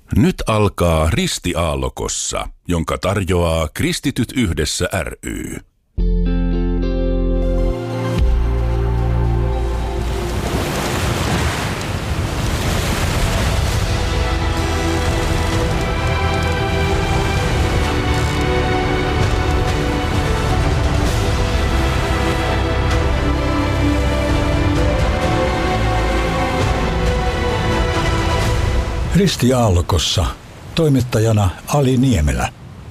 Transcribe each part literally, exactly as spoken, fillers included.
Nyt alkaa Ristiaallokossa, jonka tarjoaa Kristityt yhdessä ry. Ristiaallokossa, toimittajana Ali Niemelä.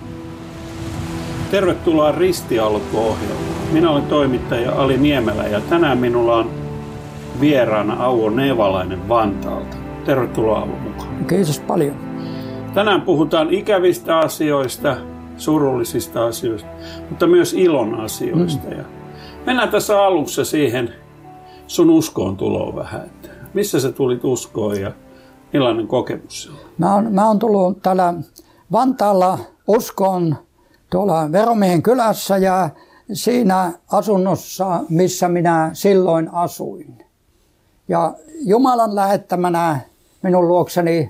Tervetuloa Ristiaalloko-ohjelmaan. Minä olen toimittaja Ali Niemelä ja tänään minulla on vieraana Auvo Nevalainen Vantaalta. Tervetuloa Auvo mukaan. Kiitos paljon. Tänään puhutaan ikävistä asioista, surullisista asioista, mutta myös ilon asioista. Mm. Ja mennään tässä alussa siihen sun uskoon tuloon vähän. Että missä sä tulit uskoon ja millainen kokemus se on? Mä oon, mä oon tullut täällä Vantaalla uskoon tuolla Veromiehen kylässä ja siinä asunnossa, missä minä silloin asuin. Ja Jumalan lähettämänä minun luokseni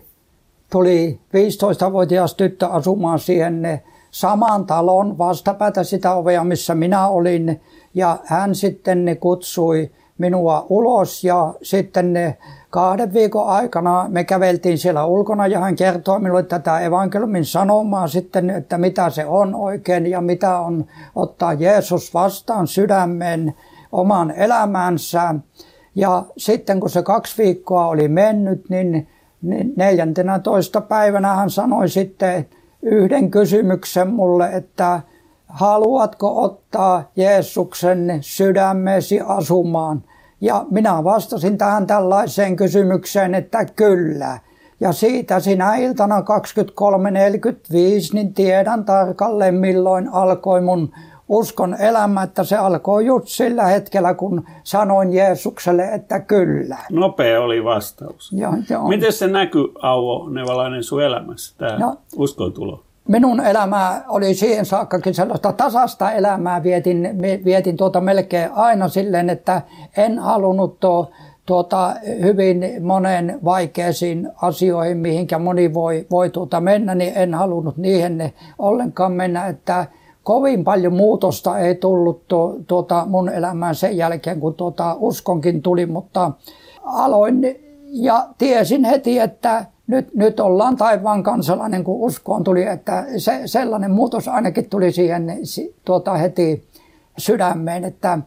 tuli viisitoistavuotias tyttö asumaan siihen samaan talon vastapäätä sitä ovea, missä minä olin. Ja hän sitten kutsui minua ulos ja sitten kahden viikon aikana me käveltiin siellä ulkona ja hän kertoi minulle tätä evankeliumin sanomaa sitten, että mitä se on oikein ja mitä on ottaa Jeesus vastaan sydämen oman elämänsä. Ja sitten kun se kaksi viikkoa oli mennyt, niin neljäntenä toista päivänä hän sanoi sitten yhden kysymyksen mulle, että haluatko ottaa Jeesuksen sydämesi asumaan? Ja minä vastasin tähän tällaiseen kysymykseen, että kyllä. Ja siitä sinä iltana kaksikymmentäkolme neljäkymmentäviisi, niin tiedän tarkalleen milloin alkoi mun uskon elämä, että se alkoi just sillä hetkellä, kun sanoin Jeesukselle, että kyllä. Nopea oli vastaus. Ja, ja miten se näkyy, Auvo Nevalainen, sun elämässä, tämä no, uskontulo? Minun elämä oli siihen saakkakin sellaista tasasta elämää, vietin, vietin tuota melkein aina silleen, että en halunnut tuo, tuota hyvin monen vaikeisiin asioihin, mihinkä moni voi, voi tuota mennä, niin en halunnut niihin ollenkaan mennä, että kovin paljon muutosta ei tullut tuo, tuota mun elämään sen jälkeen, kun tuota uskonkin tuli, mutta aloin ja tiesin heti, että Nyt, nyt ollaan taivaan kansalainen, kun uskoon tuli, että se, sellainen muutos ainakin tuli siihen tuota, heti sydämeen, että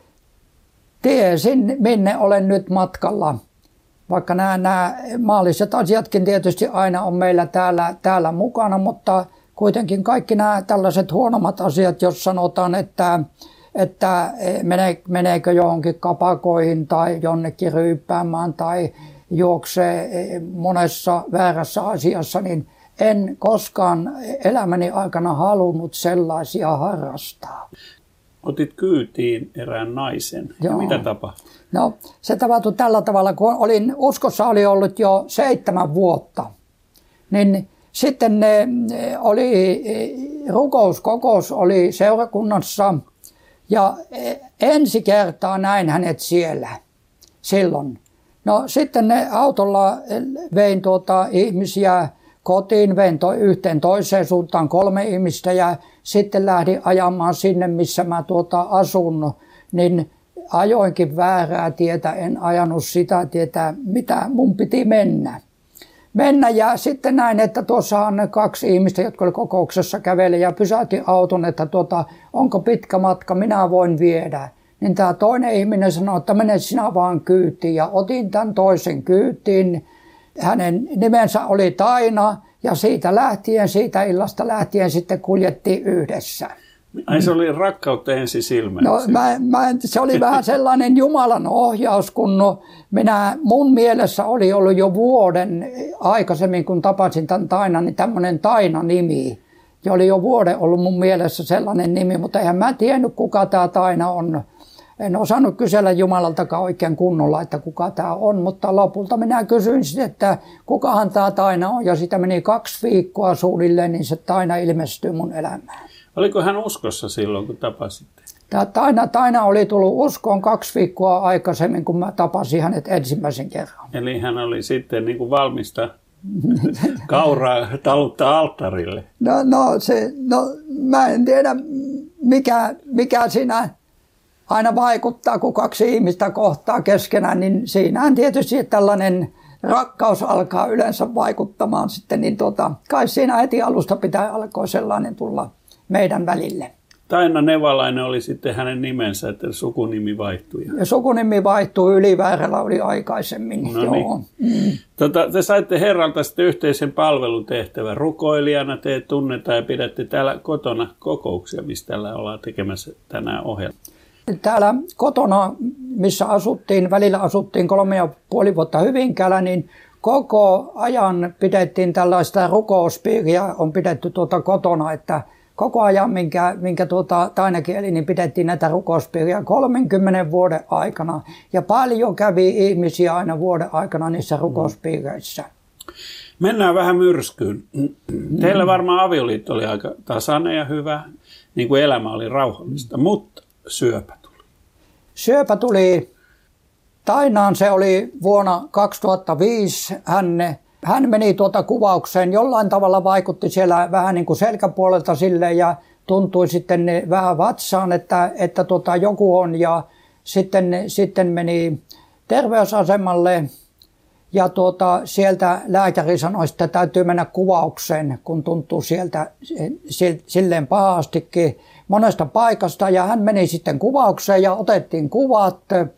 tiesin, minne olen nyt matkalla. Vaikka nämä, nämä maalliset asiatkin tietysti aina on meillä täällä, täällä mukana, mutta kuitenkin kaikki nämä tällaiset huonommat asiat, jos sanotaan, että, että meneekö johonkin kapakoihin tai jonnekin ryyppäämään tai juoksee monessa väärässä asiassa, niin en koskaan elämäni aikana halunnut sellaisia harrastaa. Otit kyytiin erään naisen. Ja Joo. Mitä tapahtui? No, se tapahtui tällä tavalla, kun olin, uskossa oli ollut jo seitsemän vuotta. Niin sitten ne oli, rukouskokous oli seurakunnassa ja ensi kertaa näin hänet siellä silloin. No sitten ne autolla vein tuota ihmisiä kotiin, vein to, yhteen toiseen suuntaan kolme ihmistä ja sitten lähdin ajamaan sinne, missä mä tuota asun. Niin ajoinkin väärää tietä, en ajanut sitä tietä, mitä mun piti mennä. Mennä ja sitten näin, että tuossa on kaksi ihmistä, jotka oli kokouksessa käveli ja pysäytin auton, että tuota, onko pitkä matka, minä voin viedä. Niin tämä toinen ihminen sanoi, että mene sinä vaan kyytiin ja otin tämän toisen kyytiin. Hänen nimensä oli Taina ja siitä lähtien, siitä illasta lähtien sitten kuljettiin yhdessä. Ai se oli rakkautta ensi silmässä. No, mä, mä, se oli vähän sellainen Jumalan ohjaus, kun no, minä, mun mielessä oli ollut jo vuoden aikaisemmin, kun tapasin tämän Tainan, niin tämmöinen Taina-nimi. Ja oli jo vuoden ollut mun mielessä sellainen nimi, mutta eihän mä tiennyt, kuka tämä Taina on. En osannut kysellä Jumalaltakaan oikein kunnolla, että kuka tämä on, mutta lopulta minä kysyin sitten, että kukahan tämä Taina on. Ja sitä meni kaksi viikkoa suunnilleen, niin se Taina ilmestyi mun elämään. Oliko hän uskossa silloin, kun tapasitte? Tämä Taina, Taina oli tullut uskoon kaksi viikkoa aikaisemmin, kun mä tapasin hänet ensimmäisen kerran. Eli hän oli sitten niin kuin valmista Kauraa taluttaa alttarille. No, no, se, no mä en tiedä mikä, mikä siinä aina vaikuttaa, kun kaksi ihmistä kohtaa keskenään, niin siinähän tietysti tällainen rakkaus alkaa yleensä vaikuttamaan sitten, niin tota, kai siinä heti alusta pitää alkoi sellainen tulla meidän välille. Taina Nevalainen oli sitten hänen nimensä, että sukunimi vaihtui. Ja sukunimi vaihtui, Yliväärälä oli aikaisemmin. No joo. Niin. Mm. Tota, te saitte Herralta sitten yhteisen palvelutehtävän. Rukoilijana te tunnetaan ja pidätte täällä kotona kokouksia, mistä täällä ollaan tekemässä tänään ohjelma. Täällä kotona, missä asuttiin, välillä asuttiin kolme ja puoli vuotta Hyvinkäällä, niin koko ajan pidettiin tällaista rukouspiiriä, on pidetty tuota kotona, että koko ajan, minkä, minkä tuota, Tainakin eli, niin pidettiin näitä rukouspiiriä kolmenkymmenen vuoden aikana. Ja paljon kävi ihmisiä aina vuoden aikana niissä rukouspiireissä. Mennään vähän myrskyyn. Teillä varmaan avioliitto oli aika tasainen ja hyvä, niin kuin elämä oli rauhallista, mutta syöpä tuli. Syöpä tuli Tainaan, se oli vuonna kaksituhattaviisi. Hän, hän meni tuota kuvaukseen, jollain tavalla vaikutti siellä vähän niin kuin selkäpuolelta sille ja tuntui sitten vähän vatsaan, että, että tuota joku on. Ja sitten, sitten meni terveysasemalle ja tuota, sieltä lääkäri sanoi, että täytyy mennä kuvaukseen, kun tuntuu sieltä silleen pahastikin monesta paikasta. Ja hän meni sitten kuvaukseen ja otettiin kuvat.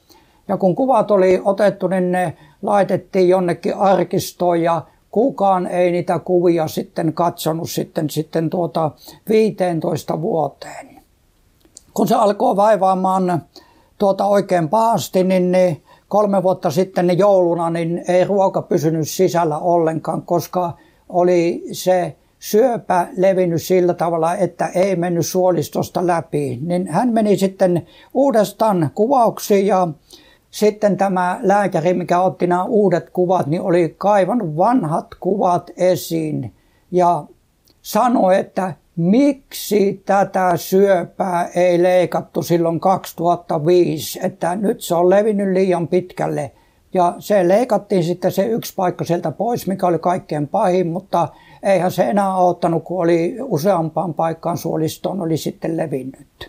Ja kun kuvat oli otettu, niin ne laitettiin jonnekin arkistoon ja kukaan ei niitä kuvia sitten katsonut sitten, sitten tuota viiteentoista vuoteen. Kun se alkoi vaivaamaan tuota oikein pahasti, niin ne kolme vuotta sitten niin jouluna niin ei ruoka pysynyt sisällä ollenkaan, koska oli se syöpä levinnyt sillä tavalla, että ei mennyt suolistosta läpi. Niin hän meni sitten uudestaan kuvauksiin ja sitten tämä lääkäri, mikä otti nämä uudet kuvat, niin oli kaivannut vanhat kuvat esiin ja sanoi, että miksi tätä syöpää ei leikattu silloin kaksituhattaviisi, että nyt se on levinnyt liian pitkälle. Ja se leikattiin sitten se yksi paikka sieltä pois, mikä oli kaikkein pahin, mutta eihän se enää auttanut, kun oli useampaan paikkaan suolistoon oli sitten levinnyt.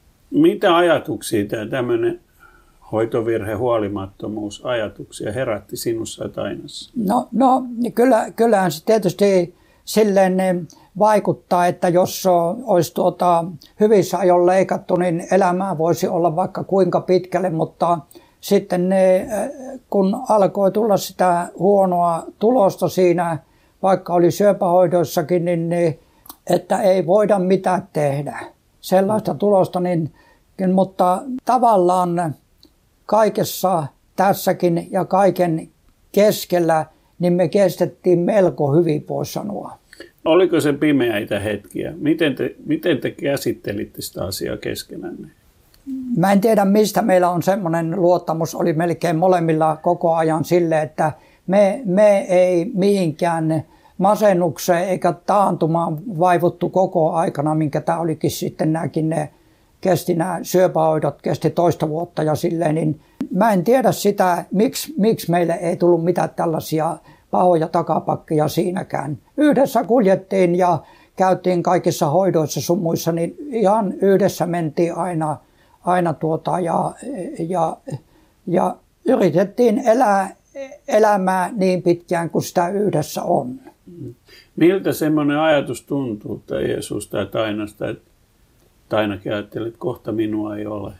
Mitä ajatuksia tämä tämmöinen hoitovirhe, huolimattomuus, ajatuksia herätti sinussa ja Tainassa? No, no kyllä, kyllähän se tietysti silleen vaikuttaa, että jos olisi tuota hyvissä ajoin leikattu, niin elämää voisi olla vaikka kuinka pitkälle, mutta sitten ne, kun alkoi tulla sitä huonoa tulosta siinä, vaikka oli syöpähoidoissakin, niin ne, että ei voida mitään tehdä. Sellaista tulosta, niin, mutta tavallaan kaikessa tässäkin ja kaiken keskellä, niin me kestettiin melko hyvin, voi sanoa. Oliko se pimeitä hetkiä? Miten te, miten te käsittelitte sitä asiaa keskenänne? Mä en tiedä, mistä meillä on semmoinen luottamus, oli melkein molemmilla koko ajan sille, että me, me ei mihinkään masennukseen eikä taantumaan vaivuttu koko aikana, minkä tämä olikin sitten nämäkin ne kesti nämä syöpähoidot, kesti toista vuotta ja silleen, niin mä en tiedä sitä, miksi, miksi meille ei tullut mitään tällaisia pahoja takapakkeja siinäkään. Yhdessä kuljettiin ja käytiin kaikissa hoidoissa sun muissa, niin ihan yhdessä mentiin aina, aina tuota ja, ja, ja yritettiin elää elämää niin pitkään kuin sitä yhdessä on. Miltä semmoinen ajatus tuntuu, että Jeesus tai Tainasta, että Tainakin ajatteli, että kohta minua ei ole?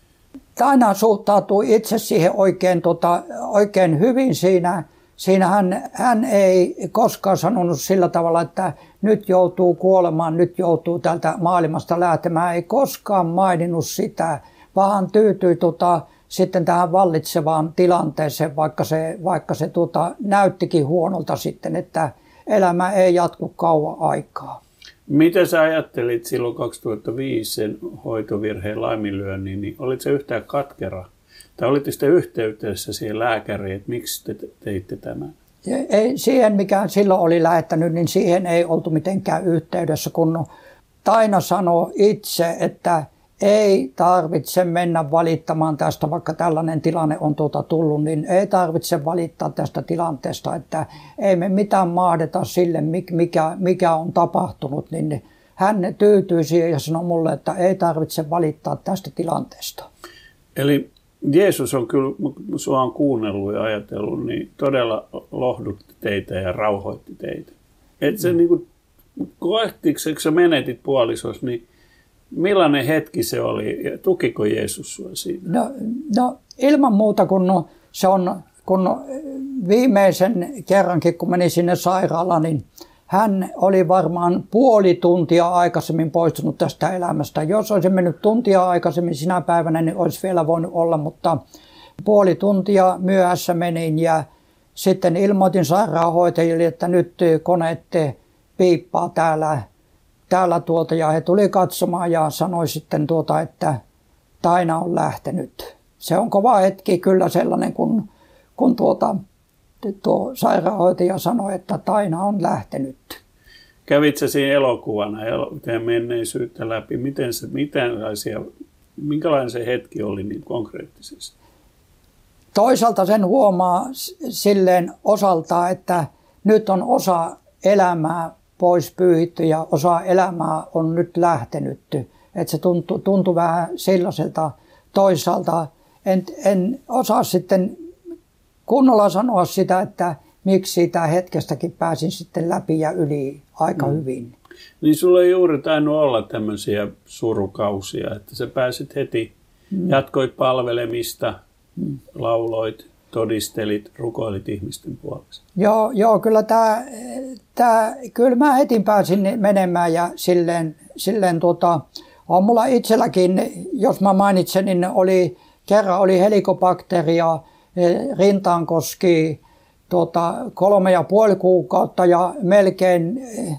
Taina suhtautui itse siihen oikein, tota, oikein hyvin siinä. Siinä hän, hän ei koskaan sanonut sillä tavalla, että nyt joutuu kuolemaan, nyt joutuu tältä maailmasta lähtemään. Ei koskaan maininnut sitä, vaan tyytyi tota, sitten tähän vallitsevaan tilanteeseen, vaikka se, vaikka se tota, näyttikin huonolta sitten, että elämä ei jatku kauan aikaa. Mitä sä ajattelit silloin kaksituhattaviisi sen hoitovirheen laiminlyönnin, niin olit se yhtään katkera? Tai olitte sitten yhteydessä siihen lääkäriin, että miksi te teitte tämän? Ei, siihen, mikä silloin oli lähettänyt, niin siihen ei oltu mitenkään yhteydessä, kun Taina sanoi itse, että ei tarvitse mennä valittamaan tästä, vaikka tällainen tilanne on tuota tullut, niin ei tarvitse valittaa tästä tilanteesta, että ei me mitään mahdeta sille, mikä, mikä on tapahtunut, niin hän tyytyy siihen ja sanoi mulle, että ei tarvitse valittaa tästä tilanteesta. Eli Jeesus on kyllä, kun sinua on kuunnellut ja ajatellut, niin todella lohdutti teitä ja rauhoitti teitä. Et se mm. niin kuin, koettikseko sä menetit puolisos, niin millainen hetki se oli ja tukiko Jeesus sinua siinä? No, no ilman muuta, kun se on, kun viimeisen kerrankin, kun menin sinne sairaalaan, niin hän oli varmaan puoli tuntia aikaisemmin poistunut tästä elämästä. Jos olisi mennyt tuntia aikaisemmin sinä päivänä, niin olisi vielä voinut olla, mutta puoli tuntia myöhässä menin ja sitten ilmoitin sairaanhoitajille, että nyt koneet piippaa täällä, täällä tuolta ja he tuli katsomaan ja sanoi sitten tuota, että Taina on lähtenyt. Se on kova hetki kyllä sellainen, kun, kun tuota, tuo sairaanhoitaja sanoi, että Taina on lähtenyt. Kävitsä siinä elokuvana ja menneisyyttä läpi? Miten se, miten minkälainen se hetki oli niin konkreettisesti? Toisaalta sen huomaa silleen osalta, että nyt on osa elämää pois pyyhitty ja osa elämää on nyt lähtenyt. Että se tuntui, tuntui vähän sellaiselta. Toisaalta en, en osaa sitten kunnolla sanoa sitä, että miksi siitä hetkestäkin pääsin sitten läpi ja yli aika mm. hyvin. Niin sulla ei juuri tainnut olla tämmöisiä surukausia, että sä pääsit heti, mm. jatkoit palvelemista, mm. lauloit, todistelit, rukoilit ihmisten puolesta. Joo, joo kyllä, tää, tää, kyllä mä heti pääsin menemään ja silleen, silleen tuota, on mulla itselläkin, jos mä mainitsen, niin oli, kerran oli helikobakteria, rintaan koski tuota, kolme ja puoli kuukautta ja melkein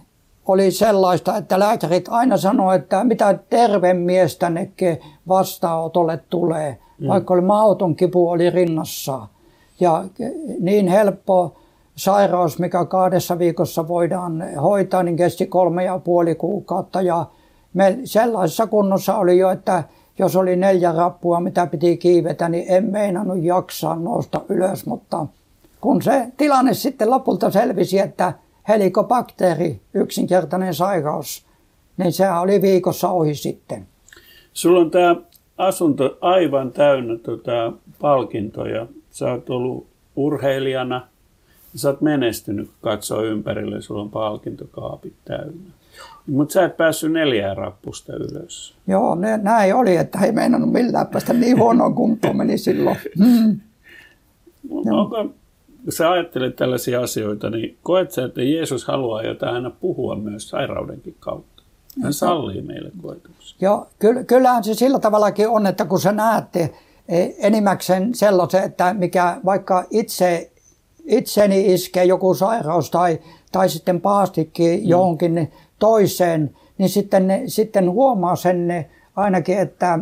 oli sellaista, että lääkärit aina sanoi, että mitä terve mies tänne vastaanotolle tulee, mm. vaikka oli mahdoton kipu oli rinnassa. Ja niin helppo sairaus, mikä kahdessa viikossa voidaan hoitaa, niin kesti kolme ja puoli kuukautta. Ja me sellaisessa kunnossa oli jo, että jos oli neljä rappua, mitä piti kiivetä, niin en meinannut jaksaa nousta ylös. Mutta kun se tilanne sitten lopulta selvisi, että helikobakteeri, yksinkertainen sairaus, niin sehän oli viikossa ohi sitten. Sulla on tämä asunto aivan täynnä tota palkintoja. Sä oot ollut urheilijana, sä oot menestynyt, katsoa ympärille, sulla on palkintokaapit täynnä. Mutta sä et päässyt neljää rappusta ylös. Joo, ne, näin oli, että ei meinannut millään päästä niin huonoon kuntoon meni silloin. Mm. Onko, kun sä ajattelet tällaisia asioita, niin koet sä, että Jeesus haluaa jotain aina puhua myös sairaudenkin kautta? Hän sallii meille koetuksia. Joo, ky- kyllähän se sillä tavallakin on, että kun sä näette enimmäkseen sellaisen, että mikä vaikka itse, itseni iskee joku sairaus tai, tai sitten pahastikin mm. johonkin toiseen, niin sitten, sitten huomaa sen ainakin, että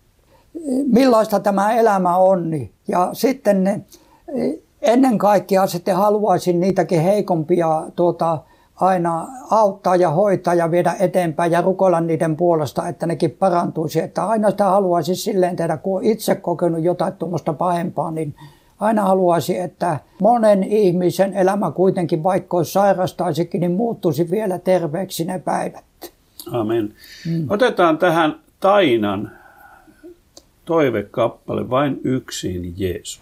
millaista tämä elämä on. Ja sitten ennen kaikkea sitten haluaisin niitäkin heikompia tuota, aina auttaa ja hoitaa ja viedä eteenpäin ja rukoilla niiden puolesta, että nekin parantuisi. Että aina sitä haluaisin silleen tehdä, kun itse kokenut jotain tuommoista pahempaa, niin aina haluaisin, että monen ihmisen elämä kuitenkin, vaikka olisi sairastaisikin, niin muuttuisi vielä terveeksi ne päivät. Amen. Mm. Otetaan tähän Tainan toivekappale, vain yksin Jeesus.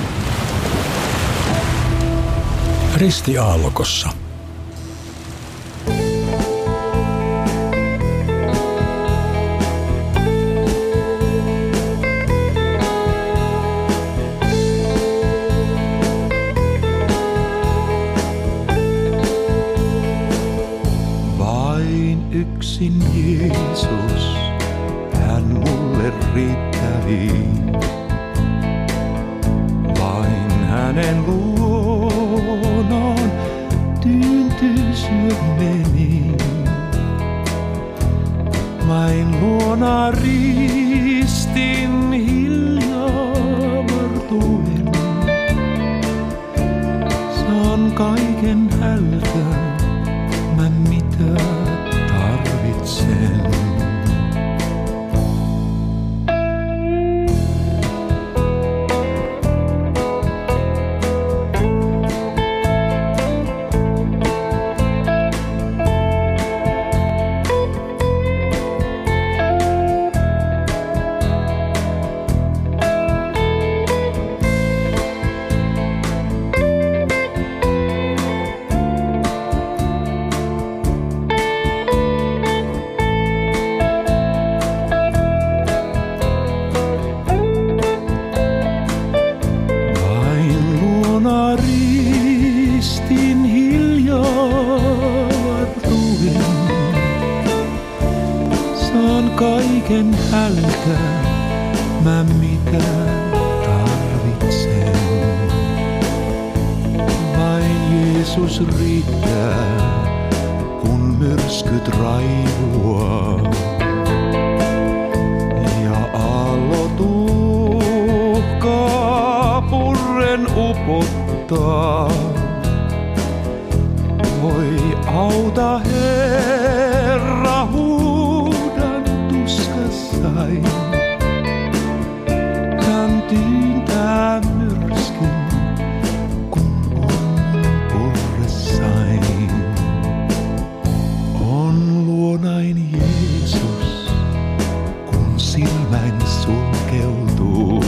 Risti Aallokossa. Yksin Jeesus, hän mulle riittäviin. Vain hänen luonaan tyyntyisyyt meni. Vain luona ristin hiljaa vartuen. Saan kaiken hältää, mä mitä tarvitsen. kaiken hälkä, mä mitä tarvitsen. Vain Jeesus riittää, kun myrskyt raivuaa. Ja aallot uhkaa purren upottaa. Voi auta Herra, huudan tuskassai. Tän tyyntää myrskyn, kun on purressain. On luonain Jeesus, kun silmäin sulkeutuu.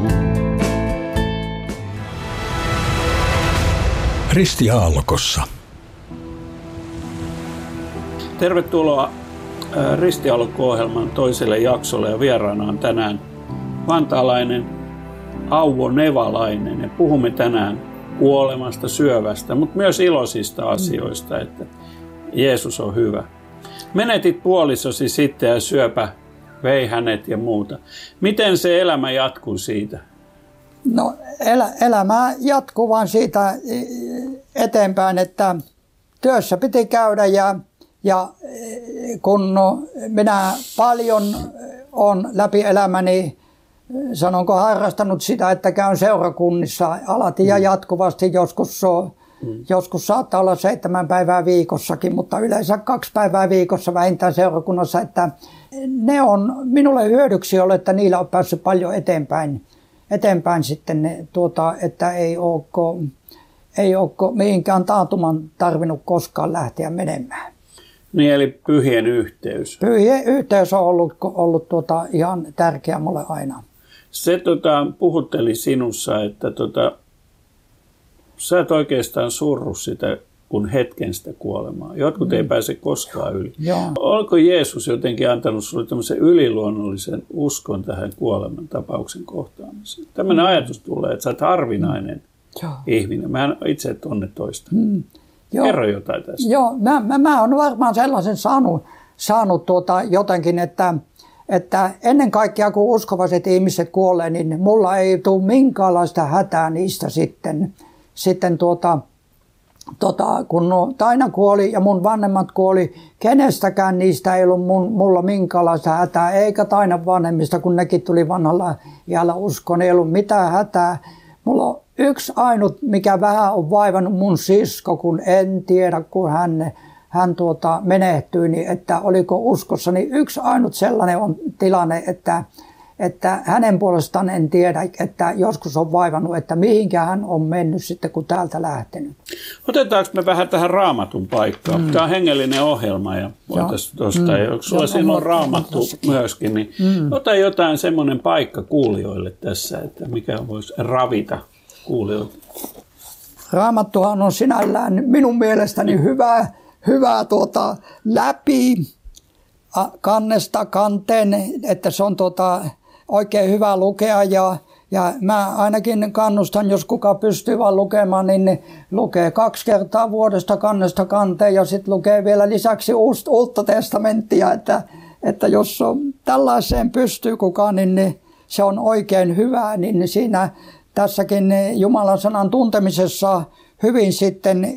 Ristiaallokossa. Tervetuloa Ristiaallokko-ohjelman toiselle jaksolle ja vieraana on tänään vantaalainen Auvo Nevalainen. Ja puhumme tänään kuolemasta, syövästä, mutta myös iloisista asioista, että Jeesus on hyvä. Menetit puolisosi sitten ja syöpä vei hänet ja muuta. Miten se elämä jatkuu siitä? No elä, elämä jatkuu vaan siitä eteenpäin, että työssä piti käydä ja, ja kun minä paljon olen läpi elämäni, sanonko harrastanut sitä, että käyn seurakunnissa alati ja jatkuvasti, joskus, mm. joskus saattaa olla seitsemän päivää viikossakin, mutta yleensä kaksi päivää viikossa vähintään seurakunnassa, että ne on minulle hyödyksi ollut, että niillä on päässyt paljon eteenpäin. eteenpäin sitten, tuota, että ei ole, ei ole mihinkään taantuman tarvinnut koskaan lähteä menemään. Niin, eli pyhien yhteys. Pyhien yhteys on ollut, ollut tuota, ihan tärkeä mulle aina. Se tota, puhutteli sinussa, että tota, sä et oikeastaan surru sitä kun hetken sitä kuolemaa. Jotkut mm. ei pääse koskaan yli. Joo. Oliko Jeesus jotenkin antanut sinulle tämmöisen yliluonnollisen uskon tähän kuoleman tapauksen kohtaamiseen? Tämmöinen mm. ajatus tulee, että sä oot harvinainen mm. ihminen. Mä en itse tunne toista. Mm. Kerro jotain tästä. Joo, mä, mä, mä oon varmaan sellaisen saanut, saanut tuota jotenkin, että, että ennen kaikkea kun uskovaiset ihmiset kuolee, niin mulla ei tule minkäänlaista hätää niistä sitten, sitten tuota, Tota, kun no, Taina kuoli ja mun vanhemmat kuoli, kenestäkään niistä ei ollut mun, mulla minkäänlaista hätää, eikä Tainan vanhemmista, kun nekin tuli vanhalla iällä uskoon, ei ollut mitään hätää. Mulla on yksi ainut, mikä vähän on vaivannut mun sisko, kun en tiedä, kun hän, hän tuota, menehtyi, niin että oliko uskossa, niin yksi ainut sellainen on tilanne, että että hänen puolestaan en tiedä, että joskus on vaivannut, että mihinkä hän on mennyt sitten, kun täältä lähtenyt. Otetaanko me vähän tähän Raamatun paikkaan? Mm. Tämä on hengellinen ohjelma ja voitaisiin tuosta, mm. ja sulla siinä on Raamattu myöskin, niin mm. ota jotain semmoinen paikka kuulijoille tässä, että mikä voisi ravita kuulijoille. Raamattuhan on sinällään minun mielestäni hyvää, hyvää tuota, läpi kannesta kanteen, että se on tuota, oikein hyvä lukea ja, ja mä ainakin kannustan, jos kuka pystyy vaan lukemaan, niin lukee kaksi kertaa vuodesta kannesta kanteen ja sitten lukee vielä lisäksi uutta testamenttia, että, että jos on tällaiseen pystyy kukaan, niin se on oikein hyvä, niin siinä tässäkin Jumalan sanan tuntemisessa hyvin sitten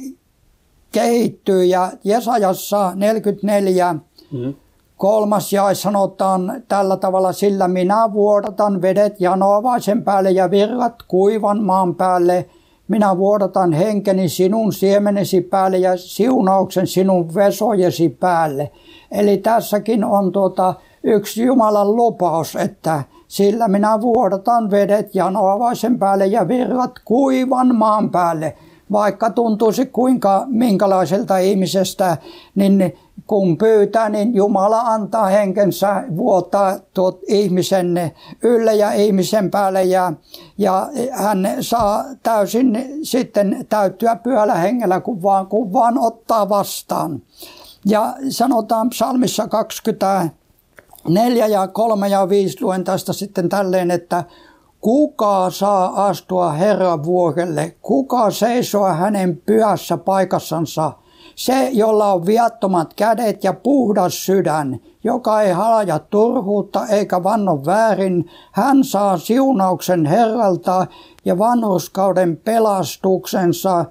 kehittyy ja Jesajassa neljäkymmentäneljä mm. kolmas jae sanotaan tällä tavalla, sillä minä vuodatan vedet janoavaisen päälle ja virrat kuivan maan päälle. Minä vuodatan henkeni sinun siemenesi päälle ja siunauksen sinun vesojesi päälle. Eli tässäkin on tuota yksi Jumalan lupaus, että sillä minä vuodatan vedet janoavaisen päälle ja virrat kuivan maan päälle. Vaikka tuntuisi kuinka minkälaiselta ihmisestä, niin kun pyytää, niin Jumala antaa henkensä vuotaa tuot ihmisen ylle ja ihmisen päälle ja, ja hän saa täysin sitten täyttyä pyhällä hengellä, kun vaan, kun vaan ottaa vastaan. Ja sanotaan psalmissa kaksikymmentäneljä ja kolme ja viisi luen tästä sitten tälleen, että kuka saa astua Herran vuorelle, kuka seisoa hänen pyhässä paikassansa, Se, jolla on viattomat kädet ja puhdas sydän, joka ei halaja turhuutta eikä vanno väärin, hän saa siunauksen Herralta ja vanhurskauden pelastuksensa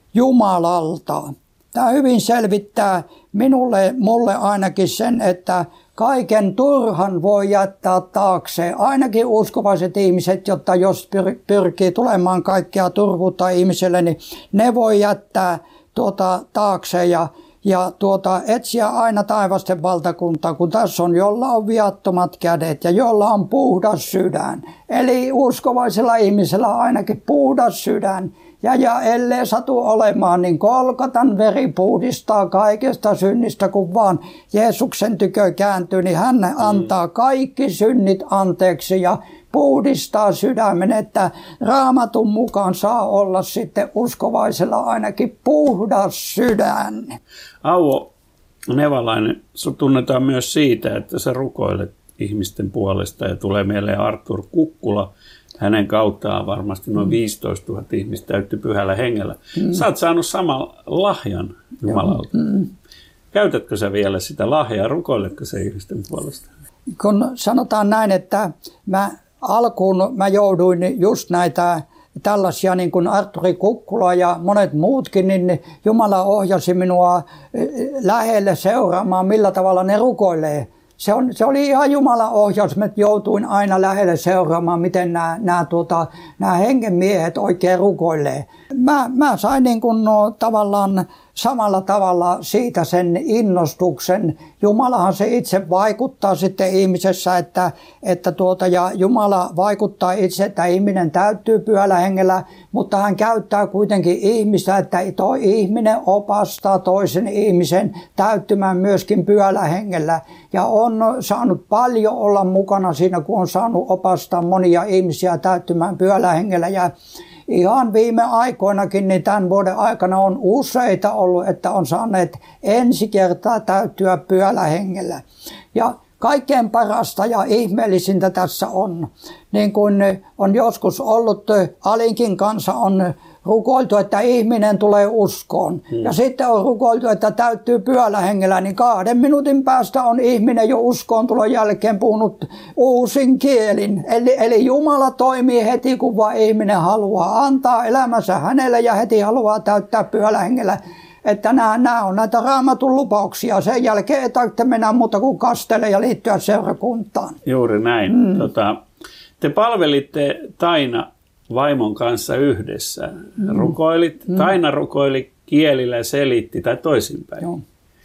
Jumalalta. Tämä hyvin selvittää minulle, mulle ainakin sen, että kaiken turhan voi jättää taakse. Ainakin uskovaiset ihmiset, jotta jos pyr- pyrkii tulemaan kaikkea turhuutta ihmiselle, niin ne voi jättää tuota taakse ja, ja tuota, etsiä aina taivasten valtakuntaa, kun tässä on, jolla on viattomat kädet ja jolla on puhdas sydän. Eli uskovaisella ihmisellä ainakin puhdas sydän. Ja, ja ellei satu olemaan, niin Golgatan veri puhdistaa kaikesta synnistä, kun vaan Jeesuksen tykö kääntyy, niin hän antaa kaikki synnit anteeksi ja puhdistaa sydämen, että Raamatun mukaan saa olla sitten uskovaisella ainakin puhdas sydän. Auvo Nevalainen, sinut tunnetaan myös siitä, että sä rukoilet ihmisten puolesta ja tulee mieleen Artur Kukkula. Hänen kauttaan varmasti noin viisitoistatuhatta ihmistä täytty pyhällä hengellä. Mm. Sä oot saanut saman lahjan Jumalalta. Mm. Käytätkö sä vielä sitä lahjaa? Rukoiletko sä ihmisten puolesta? Kun sanotaan näin, että mä alkuun mä jouduin just näitä tällaisia niin kuin Arturi Kukkula ja monet muutkin, niin Jumala ohjasi minua lähelle seuraamaan, millä tavalla ne rukoilee. Se, on, se oli ihan Jumalan ohjaus, että joutuin aina lähelle seuraamaan, miten nämä, nämä, tuota, nämä hengenmiehet oikein rukoilee. Mä, mä sain niin kuin, no, tavallaan samalla tavalla siitä sen innostuksen. Jumalahan se itse vaikuttaa sitten ihmisessä, että, että tuota, ja Jumala vaikuttaa itse, että ihminen täyttyy pyhällä hengellä, mutta hän käyttää kuitenkin ihmistä, että tuo ihminen opastaa toisen ihmisen täyttymään myöskin pyhällä hengellä. Ja on saanut paljon olla mukana siinä, kun on saanut opastaa monia ihmisiä täyttymään pyhällä hengellä. Ja ihan viime aikoinakin, niin tämän vuoden aikana on useita ollut, että on saaneet ensi kertaa täyttyä pyhällä hengellä. Ja kaikkein parasta ja ihmeellisintä tässä on, niin kuin on joskus ollut, Alinkin kanssa on rukoiltu, että ihminen tulee uskoon. Hmm. Ja sitten on rukoiltu, että täyttyy pyhällä hengellä, niin kahden minuutin päästä on ihminen jo uskoon tulon jälkeen puhunut uusin kielin. Eli, eli Jumala toimii heti, kun vaan ihminen haluaa antaa elämänsä hänelle ja heti haluaa täyttää pyhällä hengellä. Että nämä, nämä on näitä Raamatun lupauksia. Sen jälkeen ei tarvitse mennä muuta kuin kastele ja liittyä seurakuntaan. Juuri näin. Mm. Tota, te palvelitte Taina vaimon kanssa yhdessä. Mm. Rukoilit, mm. Taina rukoili kielillä ja selitti tai toisinpäin. Joo.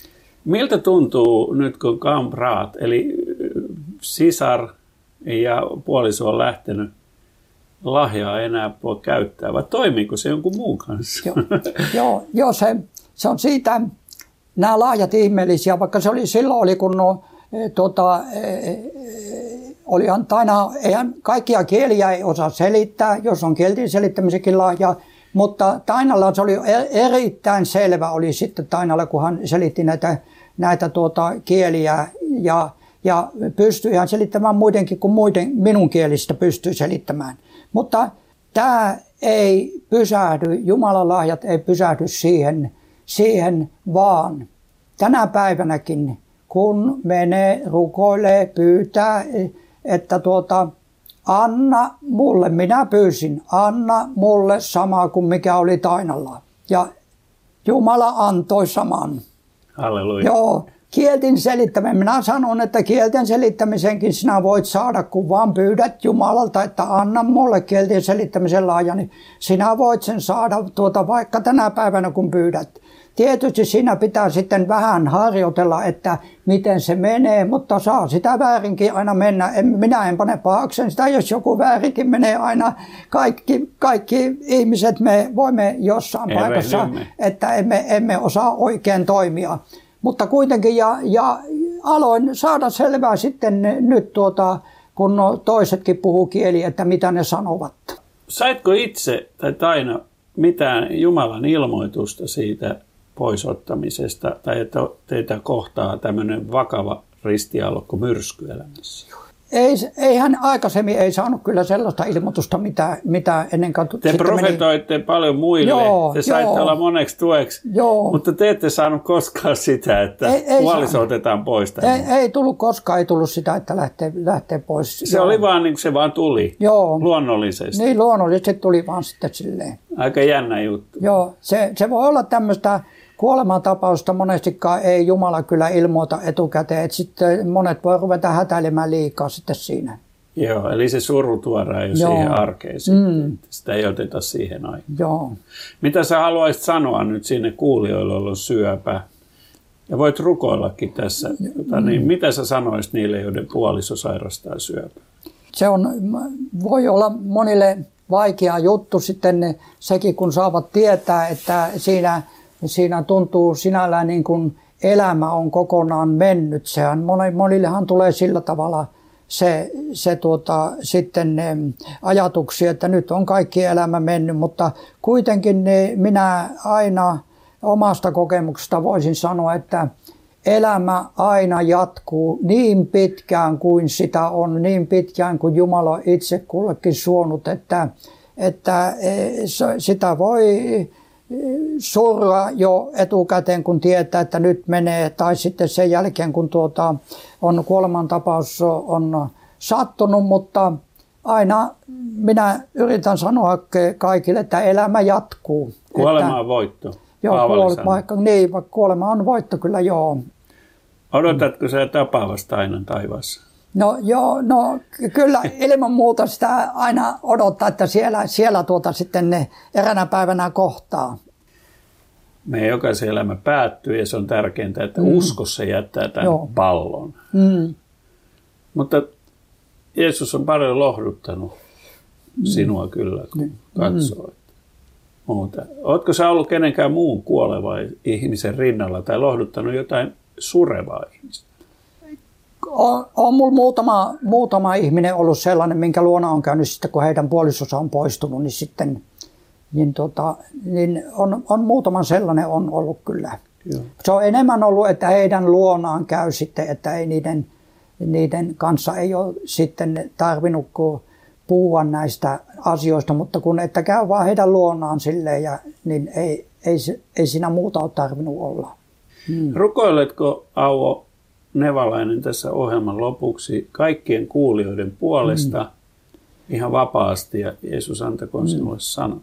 Miltä tuntuu nyt, kun kamraat, eli sisar ja puoliso on lähtenyt, lahjaa enää voi käyttää, vai toimiiko se jonkun muun kanssa? Joo, joo, joo se, se on siitä, nämä lahjat ihmeellisiä, vaikka se oli silloin, oli kun no, e, tota, e, olihan Taina, eihän kaikkia kieliä ei osaa selittää, jos on kielten selittämisenkin lahja, mutta Tainalla se oli erittäin selvä, oli sitten Tainalla, kun hän selitti näitä, näitä tuota, kieliä ja, ja pystyi hän selittämään muidenkin kuin muiden, minun kielistä pystyi selittämään. Mutta tämä ei pysähdy, Jumalan lahjat ei pysähdy siihen, siihen vaan tänä päivänäkin, kun menee, rukoilee, pyytää, että tuota, anna mulle, minä pyysin, anna mulle sama kuin mikä oli Tainalla. Ja Jumala antoi saman. Halleluja. Joo. Kielten selittäminen. Minä sanon, että kielten selittämisenkin sinä voit saada, kun vaan pyydät Jumalalta, että anna mulle kielten selittämisen lahja, niin sinä voit sen saada tuota vaikka tänä päivänä, kun pyydät. Tietysti siinä pitää sitten vähän harjoitella, että miten se menee, mutta saa sitä väärinkin aina mennä. En, minä en pane pahaksen sitä, jos joku väärinkin menee aina. Kaikki, kaikki ihmiset me voimme jossain ei paikassa, että emme, emme osaa oikein toimia. Mutta kuitenkin, ja, ja aloin saada selvää sitten nyt, tuota, kun toisetkin puhuu kieliä, että mitä ne sanovat. Saitko itse tai Taina mitään Jumalan ilmoitusta siitä poisottamisesta, tai että teitä kohtaa tämmöinen vakava ristiaallokko myrsky elämässä? Ei, ei hän aikaisemmin ei saanut kyllä sellaista ilmoitusta, mitä, mitä ennen kuin te profetoitte meni. Paljon muille, joo, te saitte joo. olla moneksi tueksi, joo. mutta te ette saanut koskaan sitä, että ei, ei puoliso otetaan pois. Ei, ei tullut koskaan, ei tullut sitä, että lähtee, lähtee pois. Se joo. oli vaan niin kuin se vaan tuli, joo. luonnollisesti. Niin, luonnollisesti tuli vaan sitten silleen. Aika jännä juttu. Joo, se, se voi olla tämmöistä kuolemantapausta monestikaan ei Jumala kyllä ilmoita etukäteen, että sitten monet voi ruveta hätäilemään liikaa sitten siinä. Joo, eli se suru tuodaan jo Joo. siihen arkeen mm. sitä ei oteta siihen aikaan. Joo. Mitä sä haluaisit sanoa nyt sinne kuulijoille, joilla on syöpä? Ja voit rukoillakin tässä. Mm. Niin, mitä sä sanoisit niille, joiden puoliso sairastaa syöpää? Se on, voi olla monille vaikea juttu sitten sekin, kun saavat tietää, että siinä Siinä tuntuu sinällään niin kuin elämä on kokonaan mennyt. Sehän monillehan tulee sillä tavalla se, se tuota, sitten ne ajatuksia, että nyt on kaikki elämä mennyt, mutta kuitenkin ne, minä aina omasta kokemuksesta voisin sanoa, että elämä aina jatkuu niin pitkään kuin sitä on, niin pitkään kuin Jumala itse kullekin suonut, että, että sitä voi surra jo etukäteen, kun tietää, että nyt menee, tai sitten sen jälkeen, kun tuota, on kuolemantapaus on sattunut, mutta aina minä yritän sanoa kaikille, että elämä jatkuu. Kuolema on voitto. Joo, kuole, vaikka, niin, vaikka kuolema on voitto kyllä, joo. Odotatko sä tapaavasta aina taivaassa? No joo, no kyllä ilman muuta sitä aina odottaa, että siellä, siellä tuota sitten ne eränä päivänä kohtaa. Meidän jokaisen elämä päättyy ja se on tärkeintä, että mm. uskossa jättää tämän joo. pallon. Mm. Mutta Jeesus on paljon lohduttanut mm. sinua kyllä, kun mm. katsoo. Muuta. Ootko sä ollut kenenkään muun kuolevan ihmisen rinnalla tai lohduttanut jotain surevaa ihmistä? On, on mulla muutama, muutama ihminen ollut sellainen, minkä luona on käynyt sitten, kun heidän puolisonsa on poistunut, niin sitten niin tota, niin on, on muutama sellainen on ollut kyllä. Joo. Se on enemmän ollut, että heidän luonaan käy sitten, että ei niiden, niiden kanssa ei ole sitten tarvinnut puhua näistä asioista, mutta kun että käy vaan heidän luonaan silleen, ja, niin ei, ei, ei siinä muuta ole tarvinnut olla. Hmm. Rukoiletko, Auvo Nevalainen, tässä ohjelman lopuksi kaikkien kuulijoiden puolesta mm. ihan vapaasti, ja Jeesus antakoon mm. sinulle sanat?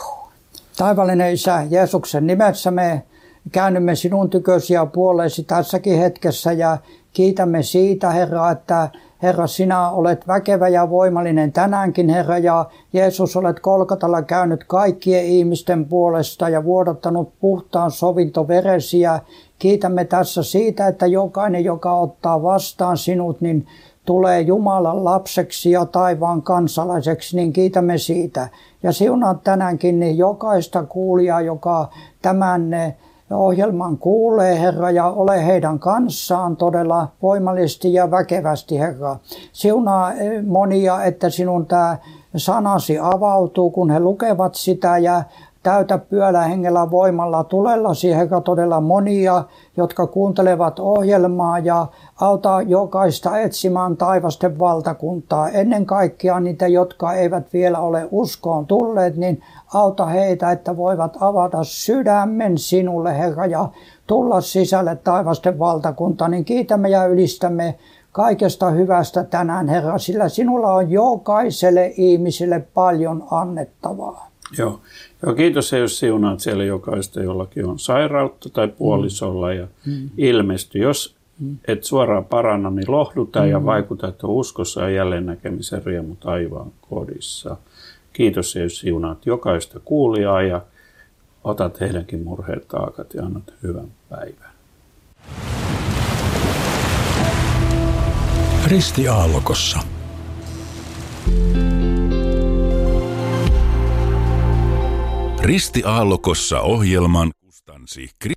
Taivallinen Isä, Jeesuksen nimessä me käännymme sinun tykösi ja puoleesi tässäkin hetkessä ja kiitämme siitä, Herra, että Herra, sinä olet väkevä ja voimallinen tänäänkin, Herra, ja Jeesus, olet Kolkatalla käynyt kaikkien ihmisten puolesta ja vuodattanut puhtaan sovintoveresi, ja kiitämme tässä siitä, että jokainen, joka ottaa vastaan sinut, niin tulee Jumalan lapseksi ja taivaan kansalaiseksi, niin kiitämme siitä. Ja siunaat tänäänkin niin jokaista kuulijaa, joka tämän ohjelman kuulee, Herra, ja ole heidän kanssaan todella voimallisesti ja väkevästi, Herra. Siunaa monia, että sinun tämä sanasi avautuu, kun he lukevat sitä, ja täytä Pyhällä Hengellä voimalla tulellasi, Herra, todella monia, jotka kuuntelevat ohjelmaa, ja auta jokaista etsimään taivasten valtakuntaa. Ennen kaikkea niitä, jotka eivät vielä ole uskoon tulleet, niin auta heitä, että voivat avata sydämen sinulle, Herra, ja tulla sisälle taivasten valtakuntaan. Niin kiitämme ja ylistämme kaikesta hyvästä tänään, Herra, sillä sinulla on jokaiselle ihmiselle paljon annettavaa. Joo. Joo, kiitos, jos siunaat siellä jokaista, jollakin on sairautta tai puolisolla ja mm. ilmesty. Jos mm. et suoraan paranna, niin lohduta mm. ja vaikuta, että uskossa ja jälleen näkemisen riemu taivaan kodissa. Kiitos, jos siunaat jokaista kuulijaa ja otat heidänkin murheet taakat ja annat hyvän päivän. Risti Aallokossa. Risti Aallokossa ohjelman kustansi